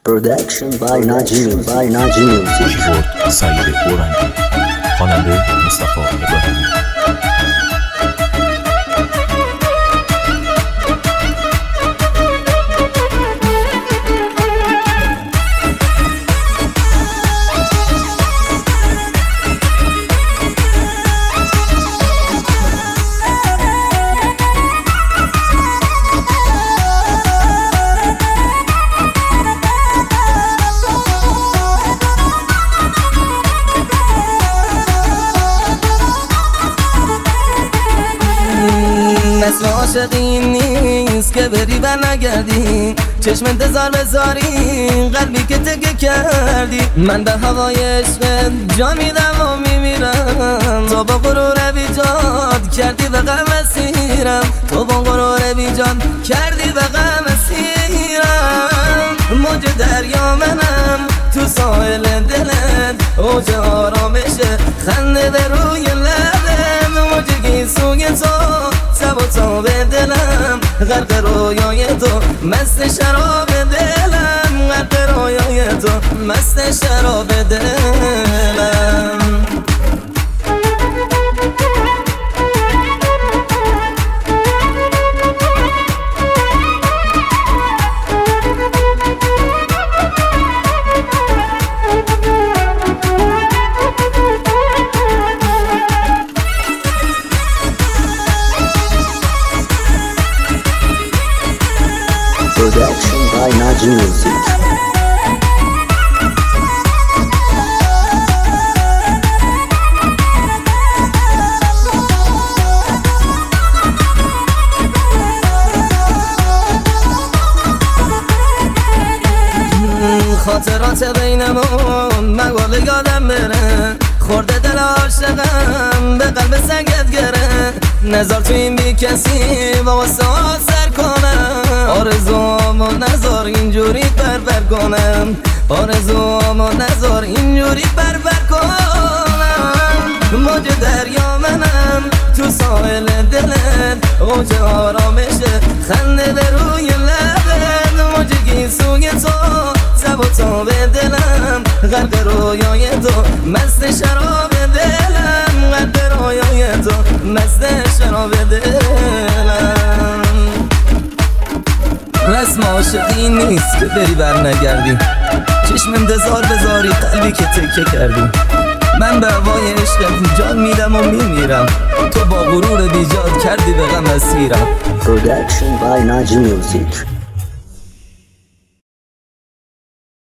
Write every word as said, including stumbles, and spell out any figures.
Production by Naji by Naji Music. کیبورد سعید اورنگی، خواننده مصطفی ابراهیمی. مثل عاشقی نیست که بری و نگردی، چشم انتظار بذاری قلبی که تکه کردی. من به هوای عشق جا میدم و میمیرم، تو با غرور بیجاد کردی و غم اسیرم، تو با غرور بیجاد کردی و غم اسیرم. موج دریا منم تو ساحل دلت، اوج آرامش خنده به روی لبت، موج گیسوی تو سب و تاب دلم، غرق رویای تو مست شراب دلم، غرق رویای تو مست شراب دلم. Production by Naji Music. خاطرات بینمون مگه یادم بره، خورده دل عاشقم به قلب سنگت گره. نظر تو این بی کسی با واسه سر کنم، آرزوامو نظر اینجوری بربر کنم، آرزوامو نظر اینجوری بربر کنم. موج دریا منم تو ساحل دلت، اوج آرامش خنده به روی لبت، موج گیسوی تو سب و تاب دلم، غرق رویای تو مست شراب دلم، غرق رویای تو مست شراب دلم. رسم عاشقی نیست که بری بر نگردی، چشم انتظار بذاری قلبی که تکه کردی. من به هوای عشقت جان میدم و میمیرم، تو با غرور بیجاد کردی به غم اسیرم. Production by Naji Music.